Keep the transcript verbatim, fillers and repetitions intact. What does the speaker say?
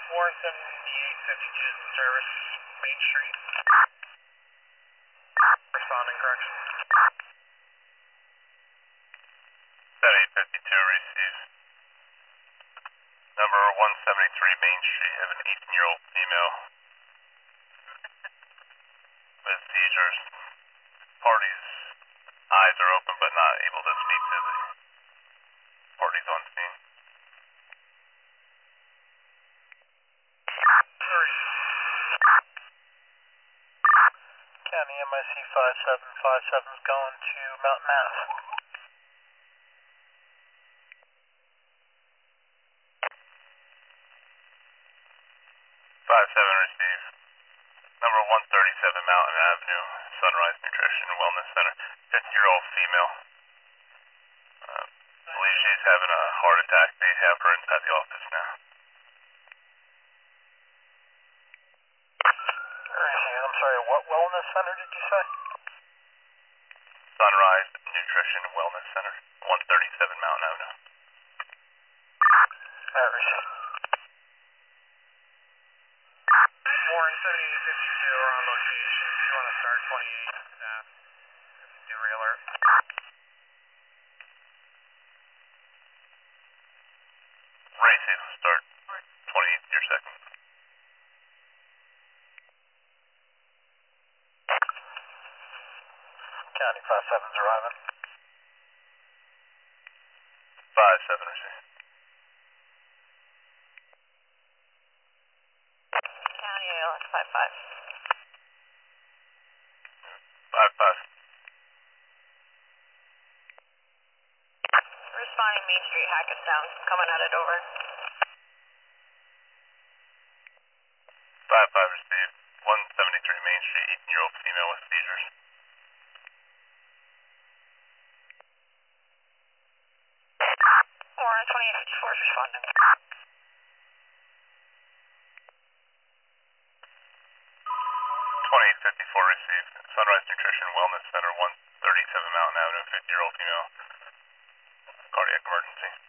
Warren seventy-eight fifty-two service, Main Street. Responding correction. seventy-eight fifty-two receives. Number one seventy-three Main Street, have an eighteen-year-old female with seizures. Party's eyes are open but not able to speak to the parties on scene. County M I C five seven five seven is going to Mountain Ave. five seven receive. Number one thirty-seven Mountain Avenue, Sunrise Nutrition and Wellness Center. fifty-year-old female. Uh, believe she's having a heart attack. They have her inside the office now. I'm sorry, what wellness center did you say? Sunrise Nutrition and Wellness Center, one thirty-seven Mountain Avenue. Alright, receive. Warren seventy-eight fifty-two are on location. If you want to start twenty-eight staff, do re-alert. Racing, start twenty-eight to your second. County five seven's arriving. five seven receive. County A L X five five. five five. Responding Main Street, Hackettstown, coming at it over. five five received. one seventy-three Main Street, eighteen-year-old female with seizures. Warren twenty-eight fifty-four is responding. twenty-eight fifty-four received. Sunrise Nutrition Wellness Center, one thirty-seven Mountain Avenue, fifty-year-old female. Cardiac emergency.